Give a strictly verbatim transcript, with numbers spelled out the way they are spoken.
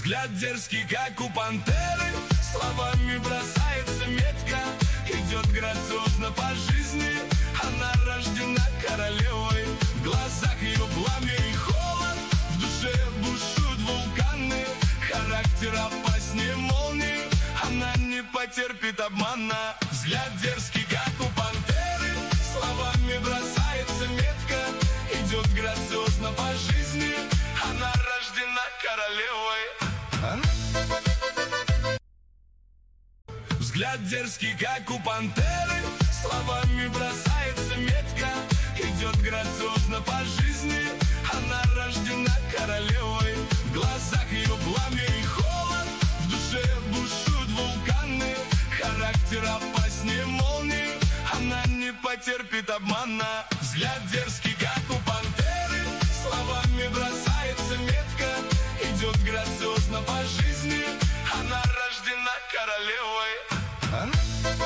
Взгляд дерзкий, как у пантеры, словами бросается метко, идет грациозно по жизни. Она рождена королевой, в глазах ее пламя и холод, в душе бушуют вулканы, характер опаснее молнии, она не потерпит обмана. Взгляд дерзкий, как у пантеры, словами бросается метко, идет грациозно по жизни. Она рождена королевой. Взгляд дерзкий, как у пантеры, словами бросается метко, идет грациозно по жизни. Она рождена королевой, в глазах ее пламя и холод, в душе бушуют вулканы, характер опаснее молнии, она не потерпит обмана. Взгляд дерзкий, как у пантеры, словами бросается метко, идет грациозно по жизни. Она рождена королевой.